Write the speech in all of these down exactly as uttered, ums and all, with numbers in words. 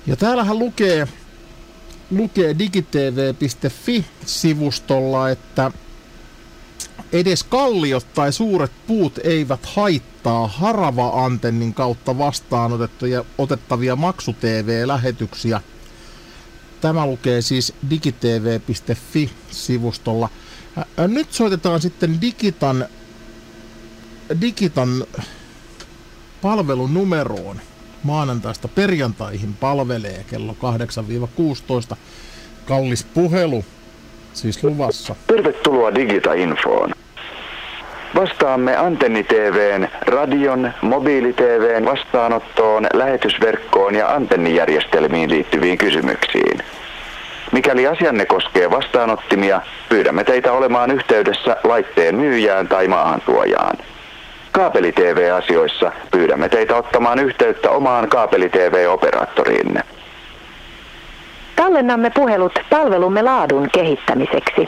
Ja täällähän lukee, lukee digitv piste fi-sivustolla, että edes kalliot tai suuret puut eivät haittaa harava-antennin kautta vastaanotettuja otettavia maksu-T V-lähetyksiä. Tämä lukee siis digitv piste fi-sivustolla. Nyt soitetaan sitten Digitan, Digitan palvelunumeroon. Maanantaista perjantaihin palvelee kello kahdeksan kuusitoista. Kallis puhelu, siis luvassa. Tervetuloa Digita-infoon. Vastaamme Antenni T V:n, radion, mobiili-T V:n vastaanottoon, lähetysverkkoon ja antennijärjestelmiin liittyviin kysymyksiin. Mikäli asianne koskee vastaanottimia, pyydämme teitä olemaan yhteydessä laitteen myyjään tai maahantuojaan. Kaapeli-T V-asioissa pyydämme teitä ottamaan yhteyttä omaan kaapeli-T V-operaattoriinne. Tallennamme puhelut palvelumme laadun kehittämiseksi.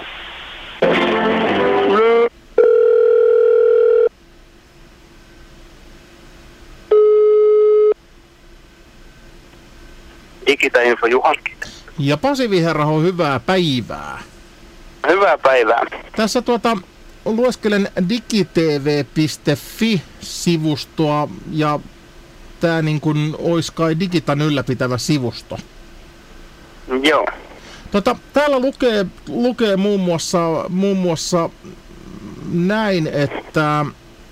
Digita-info Juha. Ja Pasi Viherraho, hyvää päivää. Hyvää päivää. Tässä tuota, lueskelen digitv piste fi-sivustoa ja tää niin kuin ois kai Digitan ylläpitävä sivusto. Joo. Tota, täällä lukee, lukee muun muassa, muun muassa näin, että,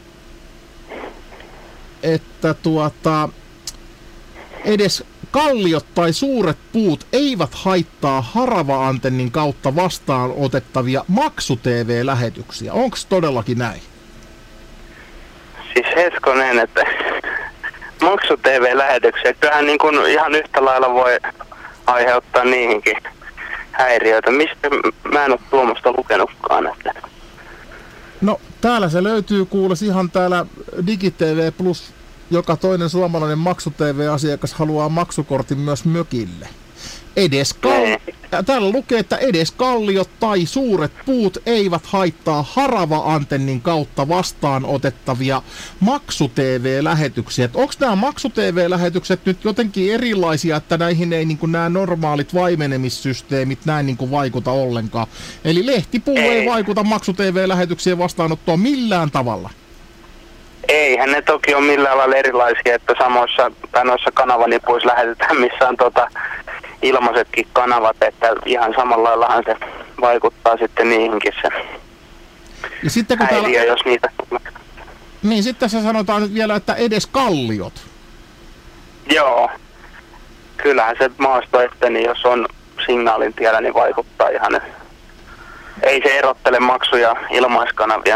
että tuota, edes kalliot tai suuret puut eivät haittaa harava-antennin kautta vastaan otettavia maksu-T V-lähetyksiä. Onko todellakin näin? Siis hetkonen, että maksu-T V-lähetyksiä, kyllähän niin kuin ihan yhtä lailla voi aiheuttaa niihinkin häiriöitä. Mistä mä en ole tuommoista lukenutkaan? Että... No täällä se löytyy, kuules ihan täällä DigiTV Plus. Joka toinen suomalainen maksu-T V-asiakas haluaa maksukortin myös mökille. Edes kal- Täällä lukee, että edes kalliot tai suuret puut eivät haittaa harava-antennin kautta vastaan otettavia maksu-T V-lähetyksiä. Onko nämä maksu-T V-lähetykset nyt jotenkin erilaisia, että näihin ei niin kuin nämä normaalit vaimenemissysteemit näin niin kuin vaikuta ollenkaan? Eli lehtipuu ei, ei vaikuta maksu-T V-lähetyksien vastaanottoon millään tavalla? Eihän ne toki ole millään lailla erilaisia, että samoissa tai noissa kanavanipuissa lähetetään, missä on tota ilmaisetkin kanavat, että ihan samalla laillahan se vaikuttaa sitten niihinkin se ja sitten, kun häiriö, täällä... jos niitä... Niin, sitten tässä sanotaan nyt vielä, että edes kalliot. Joo. Kyllähän se maasto, että niin jos on signaalin tiellä, niin vaikuttaa ihan... Ei se erottele maksuja ilmaiskanavia.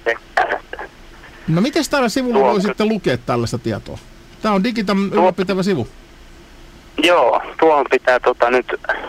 No miten täällä sivulla Tuo... voi sitten lukea tällaista tietoa? Tämä on Digitan ylläpitävä sivu. Joo, tuohon pitää tota nyt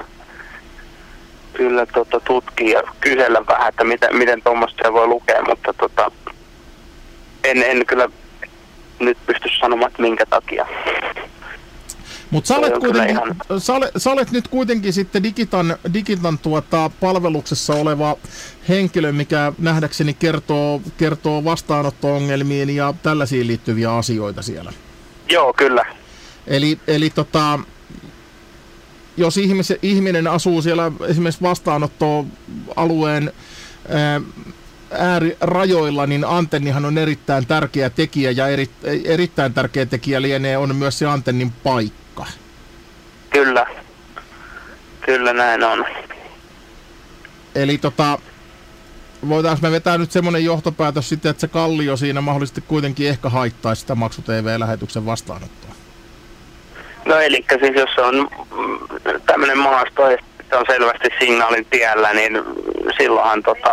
kyllä tota tutkia ja kysellä vähän, että miten, miten tuommoista se voi lukea, mutta tota, en, en kyllä nyt pysty sanomaan, että minkä takia. Mutta sä, ihan... sä, sä olet nyt kuitenkin sitten Digitan, Digitan tuota, palveluksessa oleva henkilö, mikä nähdäkseni kertoo, kertoo vastaanotto-ongelmiin ja tällaisiin liittyviä asioita siellä. Joo, kyllä. Eli, eli tota, jos ihmis, ihminen asuu siellä esimerkiksi vastaanottoalueen ää, äärirajoilla, niin antennihan on erittäin tärkeä tekijä ja eri, erittäin tärkeä tekijä lienee on myös se antennin paikka. Kyllä. Kyllä näin on. Eli tota, voitaisiin me vetää nyt semmoinen johtopäätös sitten, että se kallio siinä mahdollisesti kuitenkin ehkä haittaisi sitä maksu-T V-lähetyksen vastaanottoa. No eli siis jos on tämmöinen maasto, että on selvästi signaalin tiellä, niin silloinhan tota,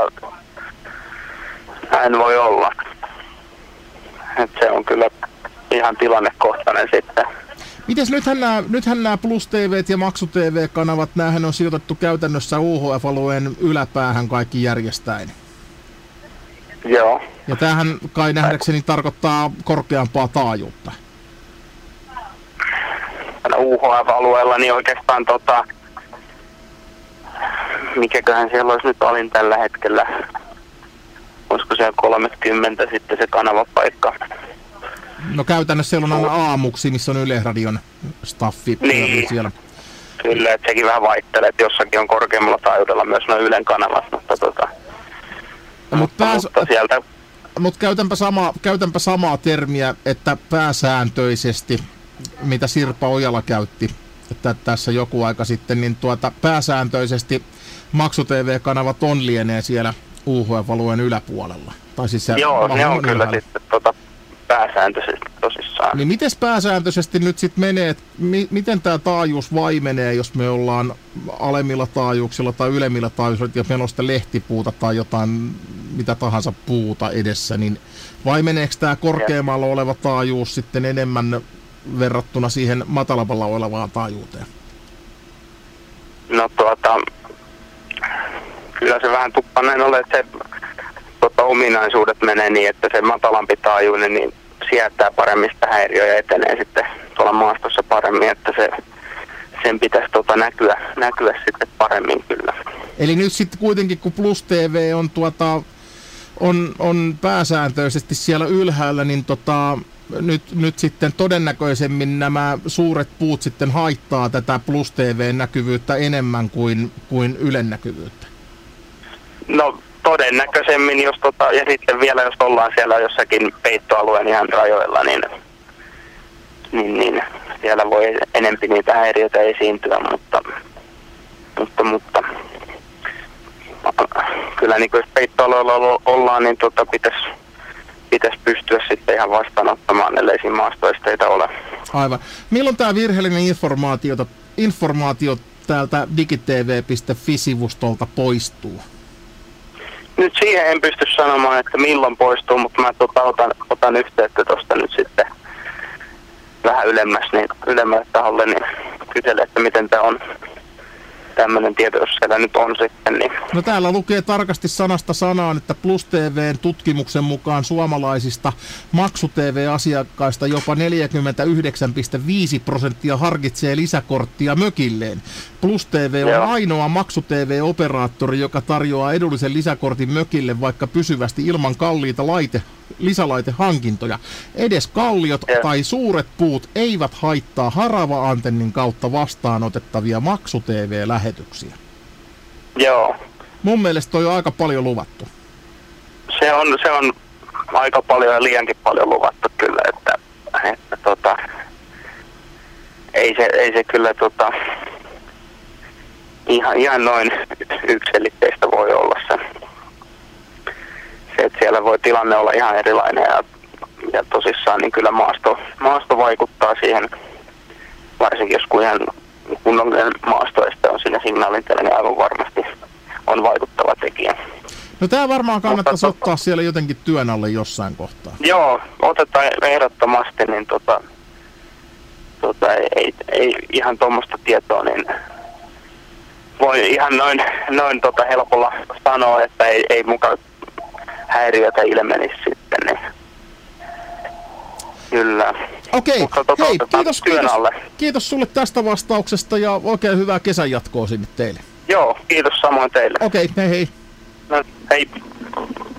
hän voi olla. Et se on kyllä ihan tilannekohtainen sitten. Mites nythän nämä, nythän nämä Plus-T V:t ja maksu-T V-kanavat, näähän on sijoitettu käytännössä U H F-alueen yläpäähän kaikki järjestäen. Joo. Ja tämähän kai nähdäkseni tarkoittaa korkeampaa taajuutta. U H F-alueella niin oikeastaan tota, mikäköhän siellä olisi nyt alin tällä hetkellä, olisiko siellä kolmekymmentä sitten se kanavapaikka. No käytännössä siellä on aina aamuksi, missä on Yleisradion staffi Niin. siellä. Kyllä, että sekin vähän vaihtelee, että jossakin on korkeammalla taajuudella myös nuo Ylen kanavat, mutta, tota, Mut mutta, pääs, mutta sieltä... Mutta käytänpä, sama, käytänpä samaa termiä, että pääsääntöisesti, mitä Sirpa Ojala käytti että tässä joku aika sitten, niin tuota, pääsääntöisesti maksu-T V-kanavat on lienee siellä U H F-alueen yläpuolella. Tai siis se Joo, ne on kyllä ylhäällä. sitten tota, pääsääntöisesti tosissaan. Niin miten pääsääntöisesti nyt sitten menee, että mi- miten tämä taajuus vaimenee, jos me ollaan alemmilla taajuuksilla tai ylemmillä taajuuksilla ja meillä on sitä lehtipuuta tai jotain mitä tahansa puuta edessä, niin vaimeneeko tämä korkeammalla oleva taajuus sitten enemmän verrattuna siihen matalalla olevaan taajuuteen? No tuota, kyllä se vähän tuppaa näin ole, että se tota, ominaisuudet menee niin, että se matalampi taajuinen niin sietää paremmin sitä häiriöä ja etenee sitten tuolla maastossa paremmin, että se, sen pitäisi tota, näkyä, näkyä sitten paremmin kyllä. Eli nyt sitten kuitenkin kun Plus T V on, tuota, on, on pääsääntöisesti siellä ylhäällä, niin tota, nyt, nyt sitten todennäköisemmin nämä suuret puut sitten haittaa tätä Plus T V-näkyvyyttä enemmän kuin, kuin Ylen näkyvyyttä. No todennäköisemmin, jos tota, ja sitten vielä jos ollaan siellä jossakin peittoalueen ihan rajoilla, niin, niin, niin siellä voi enempi niitä häiriöitä esiintyä, mutta, mutta, mutta kyllä niin kuin jos peittoalueella ollaan, niin tota, pitäisi pitäisi pystyä sitten ihan vastaanottamaan, ellei siinä maastoisteita ole. Aivan. Milloin tämä virheellinen informaatio, informaatio täältä digitv piste fi-sivustolta poistuu? Nyt siihen en pysty sanomaan, että milloin poistuu, mutta mä tota, otan, otan yhteyttä tuosta nyt sitten vähän ylemmäs, niin ylemmälle taholle, niin kyselen, että miten tämä on tämmöinen tieto, jos siellä nyt on sitten. Niin. No täällä lukee tarkasti sanasta sanaan, että Plus T V:n tutkimuksen mukaan suomalaisista maksu-T V-asiakkaista jopa neljäkymmentäyhdeksän pilkku viisi prosenttia harkitsee lisäkorttia mökilleen. Plus T V on Joo. ainoa maksu-T V-operaattori, joka tarjoaa edullisen lisäkortin mökille vaikka pysyvästi ilman kalliita laite, lisälaitehankintoja. Edes kalliot Joo. tai suuret puut eivät haittaa harava-antennin kautta vastaanotettavia maksu-T V-lähetyksiä. Joo, Mun mielestä toi on aika paljon luvattu. se on, se on aika paljon ja liiankin paljon luvattu kyllä, että, että tota, ei, se, ei se kyllä tota, ihan, ihan noin yksiselitteistä voi olla se. Se, että siellä voi tilanne olla ihan erilainen ja, ja tosissaan niin kyllä maasto, maasto vaikuttaa siihen, varsinkin jos kun ihan kunnollinen maastoeste on siinä signaalinteellä, niin aivan varmasti on vaikuttava tekijä. No tää varmaan kannattaisi Mutta- ottaa siellä jotenkin työn alle jossain kohtaa. Joo, otetaan ehdottomasti, niin tota, tota ei, ei, ei ihan tuommoista tietoa, niin voi ihan noin, noin tota helpolla sanoa, että ei, ei mukaan häiriötä ilmenisi sitten, niin kyllä. Okei, Mutta tota, hei, otetaan kiitos, työn kiitos, alle. kiitos sulle tästä vastauksesta ja oikein hyvää kesän jatkoa sinne teille. Joo, kiitos samoin teille. Okei, hei hei. No, hei.